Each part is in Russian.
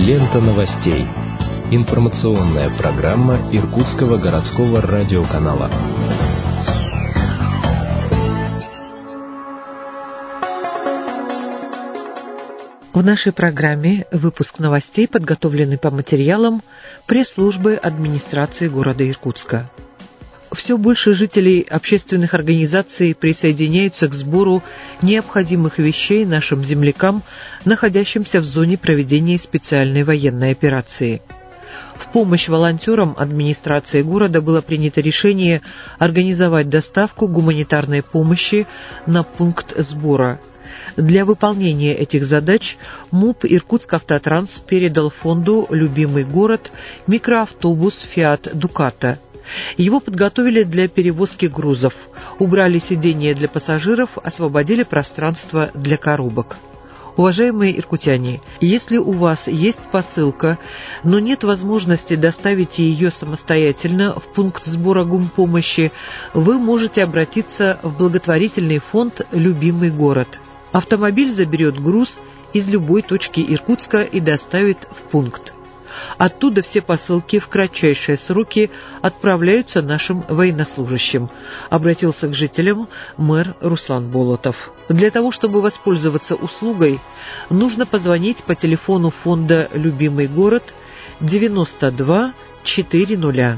Лента новостей. Информационная программа Иркутского городского радиоканала. В нашей программе выпуск новостей, подготовленный по материалам пресс-службы администрации города Иркутска. Все больше жителей общественных организаций присоединяются к сбору необходимых вещей нашим землякам, находящимся в зоне проведения специальной военной операции. В помощь волонтерам администрации города было принято решение организовать доставку гуманитарной помощи на пункт сбора. Для выполнения этих задач МУП «Иркутскавтотранс» передал фонду «Любимый город» микроавтобус «Фиат Дукато». Его подготовили для перевозки грузов, убрали сиденья для пассажиров, освободили пространство для коробок. Уважаемые иркутяне, если у вас есть посылка, но нет возможности доставить ее самостоятельно в пункт сбора гумпомощи, вы можете обратиться в благотворительный фонд «Любимый город». Автомобиль заберет груз из любой точки Иркутска и доставит в пункт. Оттуда все посылки в кратчайшие сроки отправляются нашим военнослужащим, обратился к жителям мэр Руслан Болотов. Для того, чтобы воспользоваться услугой, нужно позвонить по телефону фонда «Любимый город» 92 400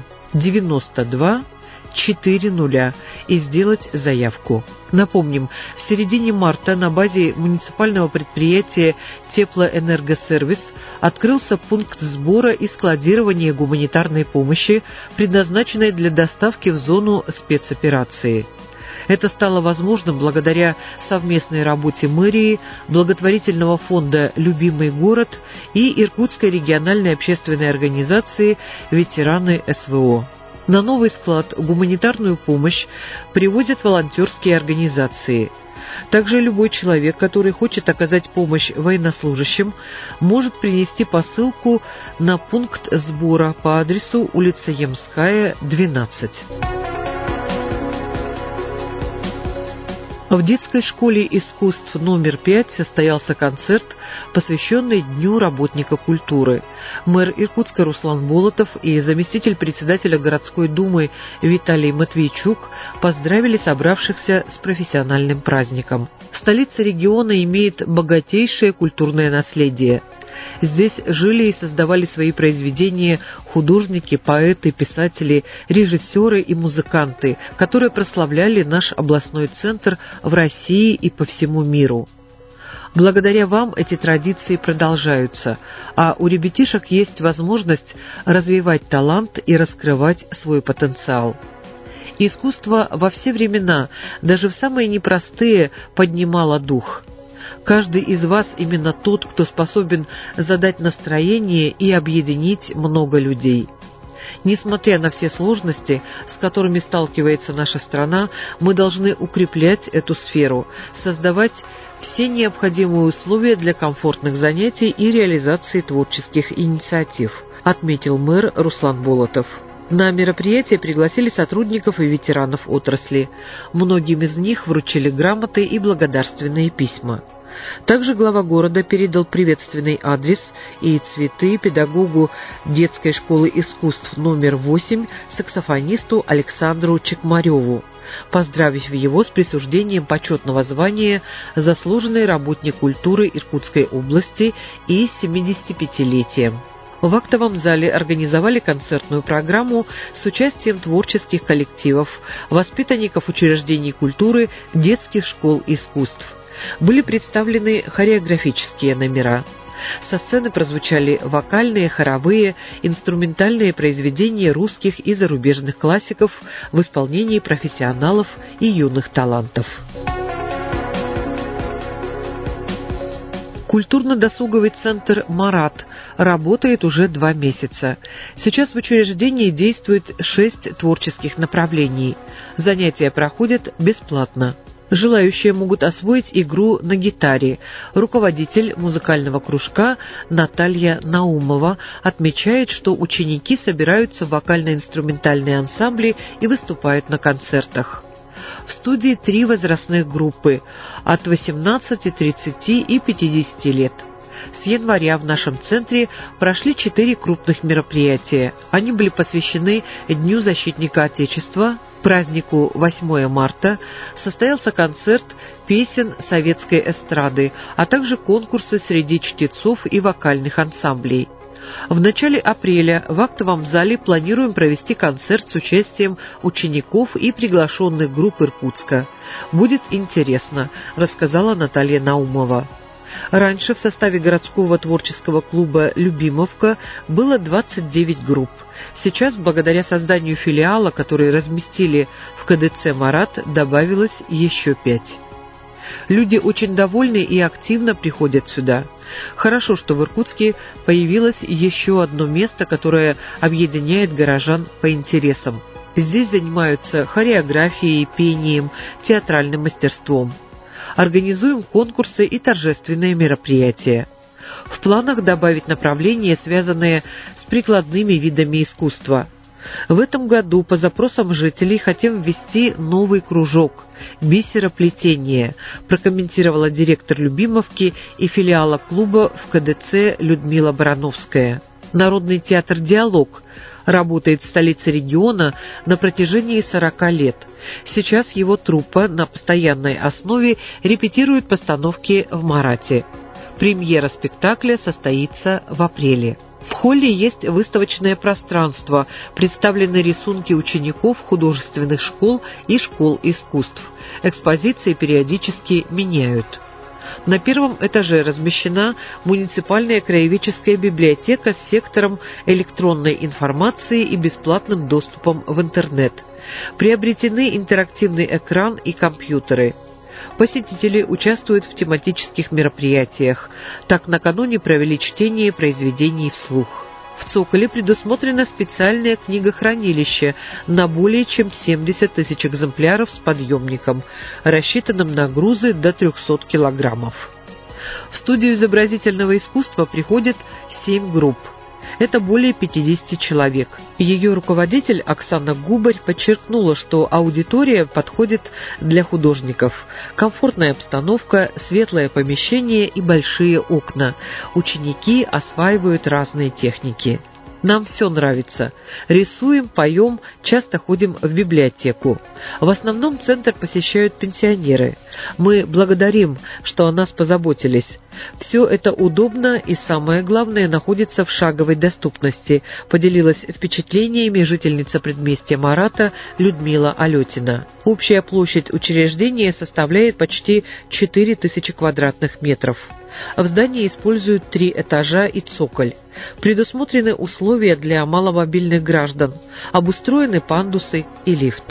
92 400 и сделать заявку. Напомним, в середине марта на базе муниципального предприятия «Теплоэнергосервис» открылся пункт сбора и складирования гуманитарной помощи, предназначенной для доставки в зону спецоперации. Это стало возможным благодаря совместной работе мэрии, благотворительного фонда «Любимый город» и Иркутской региональной общественной организации «Ветераны СВО». На новый склад гуманитарную помощь привозят волонтерские организации. Также любой человек, который хочет оказать помощь военнослужащим, может принести посылку на пункт сбора по адресу улица Ямская, 12. В детской школе искусств номер 5 состоялся концерт, посвященный Дню работника культуры. Мэр Иркутска Руслан Болотов и заместитель председателя городской думы Виталий Матвейчук поздравили собравшихся с профессиональным праздником. Столица региона имеет богатейшее культурное наследие. Здесь жили и создавали свои произведения художники, поэты, писатели, режиссеры и музыканты, которые прославляли наш областной центр в России и по всему миру. Благодаря вам эти традиции продолжаются, а у ребятишек есть возможность развивать талант и раскрывать свой потенциал. Искусство во все времена, даже в самые непростые, поднимало дух. Каждый из вас именно тот, кто способен задать настроение и объединить много людей. Несмотря на все сложности, с которыми сталкивается наша страна, мы должны укреплять эту сферу, создавать все необходимые условия для комфортных занятий и реализации творческих инициатив, отметил мэр Руслан Болотов. На мероприятие пригласили сотрудников и ветеранов отрасли. Многим из них вручили грамоты и благодарственные письма. Также глава города передал приветственный адрес и цветы педагогу детской школы искусств номер 8 саксофонисту Александру Чекмареву, поздравив его с присуждением почетного звания «Заслуженный работник культуры Иркутской области» и 75-летием. В актовом зале организовали концертную программу с участием творческих коллективов, воспитанников учреждений культуры, детских школ искусств. Были представлены хореографические номера. Со сцены прозвучали вокальные, хоровые, инструментальные произведения русских и зарубежных классиков в исполнении профессионалов и юных талантов. Культурно-досуговый центр «Марат» работает уже 2 месяца. Сейчас в учреждении действует 6 творческих направлений. Занятия проходят бесплатно. Желающие могут освоить игру на гитаре. Руководитель музыкального кружка Наталья Наумова отмечает, что ученики собираются в вокально-инструментальные ансамбли и выступают на концертах. В студии 3 возрастных группы от 18, 30 и 50 лет. С января в нашем центре прошли 4 крупных мероприятия. Они были посвящены Дню защитника Отечества, празднику 8 марта, состоялся концерт песен советской эстрады, а также конкурсы среди чтецов и вокальных ансамблей. В начале апреля в актовом зале планируем провести концерт с участием учеников и приглашенных групп Иркутска. Будет интересно, рассказала Наталья Наумова. Раньше в составе городского творческого клуба «Любимовка» было 29 групп. Сейчас, благодаря созданию филиала, который разместили в КДЦ «Марат», добавилось еще 5. Люди очень довольны и активно приходят сюда. Хорошо, что в Иркутске появилось еще одно место, которое объединяет горожан по интересам. Здесь занимаются хореографией, пением, театральным мастерством. Организуем конкурсы и торжественные мероприятия. В планах добавить направления, связанные с прикладными видами искусства. В этом году по запросам жителей хотим ввести новый кружок «Бисероплетение», прокомментировала директор Любимовки и филиала клуба в КДЦ Людмила Барановская. Народный театр «Диалог» работает в столице региона на протяжении 40 лет. Сейчас его труппа на постоянной основе репетирует постановки в Марате. Премьера спектакля состоится в апреле. В холле есть выставочное пространство, представлены рисунки учеников художественных школ и школ искусств. Экспозиции периодически меняют. На первом этаже размещена муниципальная краеведческая библиотека с сектором электронной информации и бесплатным доступом в интернет. Приобретены интерактивный экран и компьютеры. Посетители участвуют в тематических мероприятиях. Так, накануне провели чтение произведений вслух. В «Цоколе» предусмотрено специальное книгохранилище на более чем 70 тысяч экземпляров с подъемником, рассчитанным на грузы до 300 килограммов. В студию изобразительного искусства приходит 7 групп. Это более 50 человек. Ее руководитель Оксана Губарь подчеркнула, что аудитория подходит для художников. Комфортная обстановка, светлое помещение и большие окна. Ученики осваивают разные техники. Нам все нравится. Рисуем, поем, часто ходим в библиотеку. В основном центр посещают пенсионеры. Мы благодарим, что о нас позаботились. Все это удобно и, самое главное, находится в шаговой доступности, поделилась впечатлениями жительница предместья Марата Людмила Алетина. Общая площадь учреждения составляет почти 4000 квадратных метров. В здании используют 3 этажа и цоколь. Предусмотрены условия для маломобильных граждан, обустроены пандусы и лифт.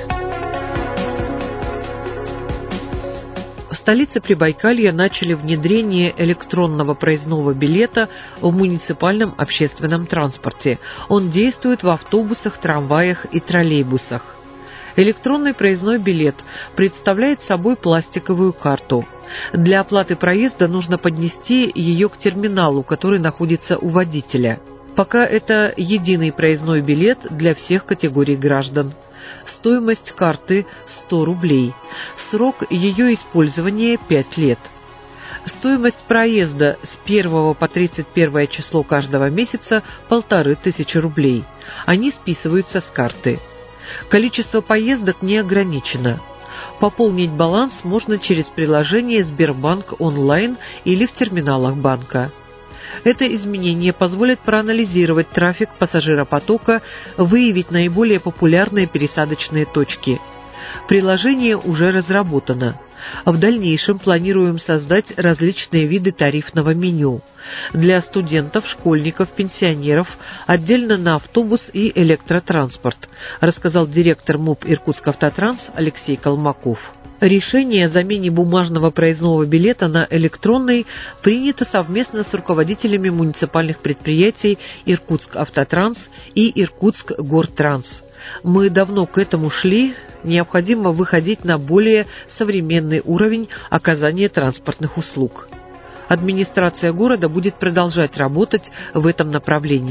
В столице Прибайкалья начали внедрение электронного проездного билета в муниципальном общественном транспорте. Он действует в автобусах, трамваях и троллейбусах. Электронный проездной билет представляет собой пластиковую карту. Для оплаты проезда нужно поднести ее к терминалу, который находится у водителя. Пока это единый проездной билет для всех категорий граждан. Стоимость карты – 100 рублей. Срок ее использования – 5 лет. Стоимость проезда с 1 по 31 число каждого месяца – 1500 рублей. Они списываются с карты. Количество поездок не ограничено. Пополнить баланс можно через приложение «Сбербанк онлайн» или в терминалах банка. Это изменение позволит проанализировать трафик пассажиропотока, выявить наиболее популярные пересадочные точки. Приложение уже разработано. В дальнейшем планируем создать различные виды тарифного меню. Для студентов, школьников, пенсионеров отдельно на автобус и электротранспорт, рассказал директор МУП «Иркутскавтотранс» Алексей Колмаков. Решение о замене бумажного проездного билета на электронный принято совместно с руководителями муниципальных предприятий «Иркутскавтотранс» и «Иркутскгортранс». Мы давно к этому шли, необходимо выходить на более современный уровень оказания транспортных услуг. Администрация города будет продолжать работать в этом направлении.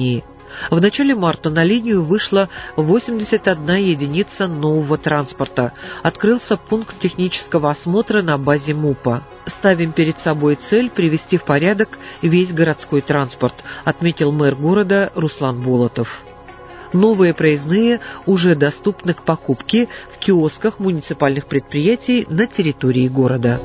В начале марта на линию вышла 81 единица нового транспорта. Открылся пункт технического осмотра на базе МУПа. Ставим перед собой цель привести в порядок весь городской транспорт, отметил мэр города Руслан Болотов. Новые проездные уже доступны к покупке в киосках муниципальных предприятий на территории города.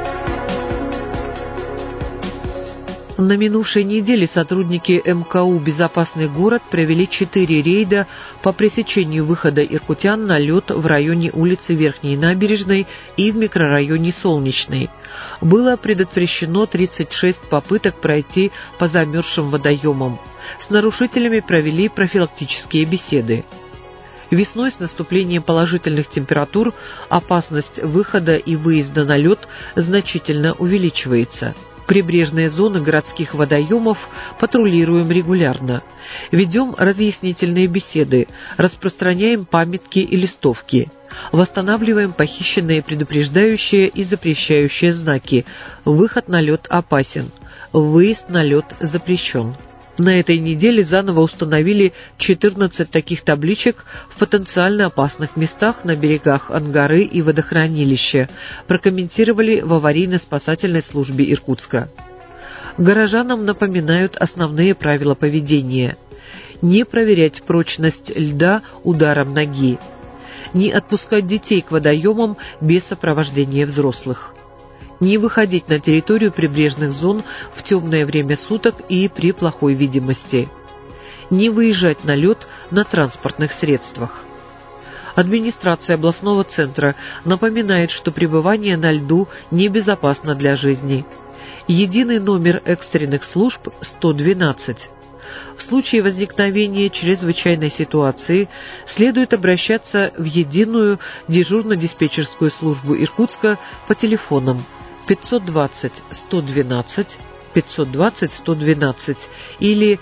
На минувшей неделе сотрудники МКУ «Безопасный город» провели 4 рейда по пресечению выхода иркутян на лед в районе улицы Верхней Набережной и в микрорайоне Солнечный. Было предотвращено 36 попыток пройти по замерзшим водоемам. С нарушителями провели профилактические беседы. Весной с наступлением положительных температур опасность выхода и выезда на лед значительно увеличивается. Прибрежные зоны городских водоемов патрулируем регулярно. Ведем разъяснительные беседы, распространяем памятки и листовки. Восстанавливаем похищенные предупреждающие и запрещающие знаки. Выход на лед опасен. Выезд на лед запрещен. На этой неделе заново установили 14 таких табличек в потенциально опасных местах на берегах Ангары и водохранилища, прокомментировали в аварийно-спасательной службе Иркутска. Горожанам напоминают основные правила поведения. Не проверять прочность льда ударом ноги. Не отпускать детей к водоемам без сопровождения взрослых. Не выходить на территорию прибрежных зон в темное время суток и при плохой видимости. Не выезжать на лед на транспортных средствах. Администрация областного центра напоминает, что пребывание на льду небезопасно для жизни. Единый номер экстренных служб 112. В случае возникновения чрезвычайной ситуации следует обращаться в единую дежурно-диспетчерскую службу Иркутска по телефонам 520-112, 520-112 или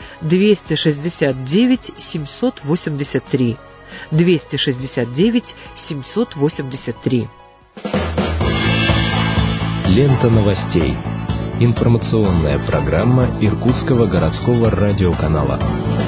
269-783, 269-783. Лента новостей. Информационная программа Иркутского городского радиоканала.